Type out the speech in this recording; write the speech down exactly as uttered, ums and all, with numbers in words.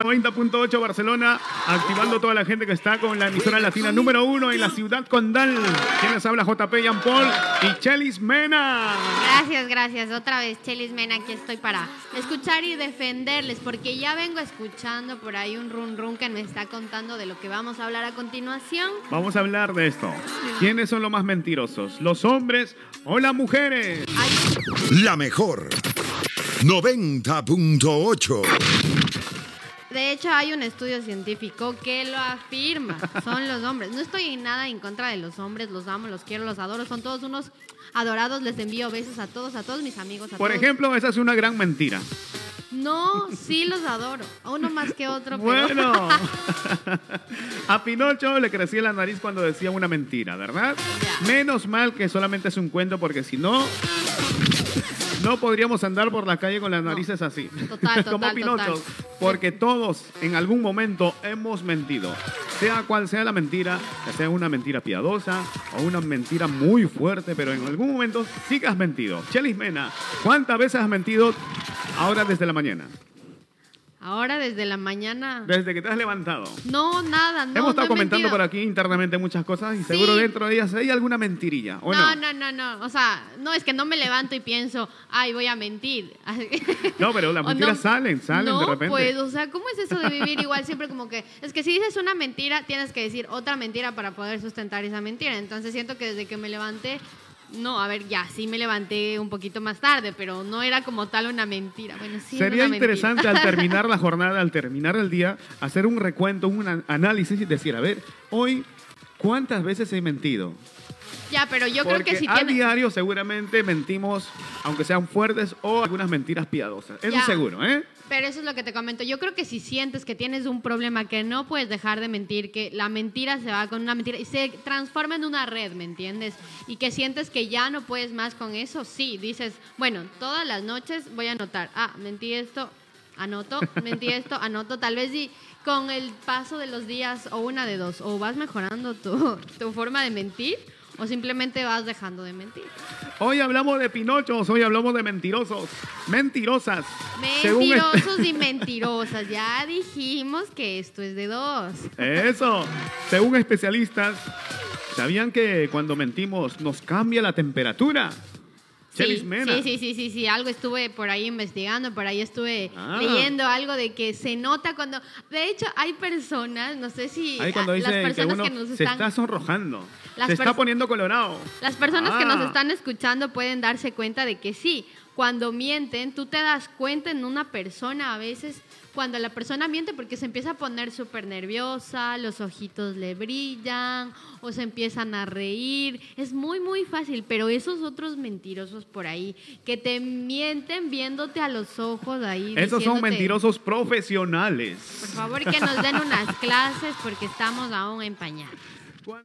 noventa punto ocho Barcelona, activando toda la gente que está con la emisora latina número uno en la ciudad condal. Quienes habla J P Jean Paul y Chelis Mena. Gracias, gracias. Otra vez, Chelis Mena, aquí estoy para escuchar y defenderles, porque ya vengo escuchando por ahí un run run que me está contando de lo que vamos a hablar a continuación. Vamos a hablar de esto. ¿Quiénes son los más mentirosos? ¿Los hombres o las mujeres? Ay. La mejor noventa punto ocho. De hecho, hay un estudio científico que lo afirma. Son los hombres. No estoy en nada en contra de los hombres. Los amo, los quiero, los adoro. Son todos unos adorados. Les envío besos a todos, a todos mis amigos. A Por todos. ejemplo, esa es una gran mentira. No, sí los adoro. Uno más que otro, pero... Bueno, a Pinocho le crecía la nariz cuando decía una mentira, ¿verdad? Ya. Menos mal que solamente es un cuento, porque si no, no podríamos andar por la calle con las narices no. así. Total, total, como Pinocho. Total. Porque todos en algún momento hemos mentido. Sea cual sea la mentira, que sea una mentira piadosa o una mentira muy fuerte, pero en algún momento sí que has mentido. Chelis Mena, ¿cuántas veces has mentido ahora desde la mañana? Ahora desde la mañana. Desde que te has levantado. No, nada, no. Hemos estado no he comentando mentido. por aquí internamente muchas cosas y seguro Sí. dentro de ellas hay alguna mentirilla, ¿o no, no? no, no, no. O sea, no es que no me levanto y pienso, ay, voy a mentir. No, pero las O mentiras no, salen, salen no, de repente. pues, o sea, ¿cómo es eso de vivir igual siempre como que... Es que si dices una mentira, tienes que decir otra mentira para poder sustentar esa mentira. Entonces siento que desde que me levanté... No, a ver, ya, sí me levanté un poquito más tarde, pero no era como tal una mentira. Bueno, sí Sería una interesante mentira. al terminar la jornada, al terminar el día, hacer un recuento, un an- análisis y decir, a ver, hoy, ¿cuántas veces he mentido? Ya, pero yo Porque creo que si a tiene... diario seguramente mentimos, aunque sean fuertes o algunas mentiras piadosas. Eso Ya. seguro, ¿eh? Pero eso es lo que te comento. Yo creo que si sientes que tienes un problema, que no puedes dejar de mentir, que la mentira se va con una mentira y se transforma en una red, ¿me entiendes? Y que sientes que ya no puedes más con eso, sí, dices, bueno, todas las noches voy a anotar, ah, mentí esto, anoto, mentí esto, anoto, tal vez y con el paso de los días, o una de dos, o vas mejorando tu, tu forma de mentir, o simplemente vas dejando de mentir. Hoy hablamos de pinochos, hoy hablamos de mentirosos, mentirosas. Según Mentirosos y mentirosas. Ya dijimos que esto es de dos. Eso. Según especialistas, ¿sabían que cuando mentimos nos cambia la temperatura? Chelis Sí, Mena. sí, sí, sí, sí, sí, algo estuve por ahí investigando, por ahí estuve Ah. leyendo algo de que se nota cuando... De hecho, hay personas, no sé si... Ahí cuando a- dicen las que personas uno que nos se están... está sonrojando, Las se está pers- poniendo colorado. Las personas que nos Ah. están escuchando pueden darse cuenta de que sí, cuando mienten, tú te das cuenta en una persona a veces cuando la persona miente porque se empieza a poner súper nerviosa, los ojitos le brillan o se empiezan a reír. Es muy, muy fácil, pero esos otros mentirosos por ahí que te mienten viéndote a los ojos ahí. Esos son diciéndote, mentirosos profesionales. Por favor, que nos den unas clases porque estamos aún en pañales.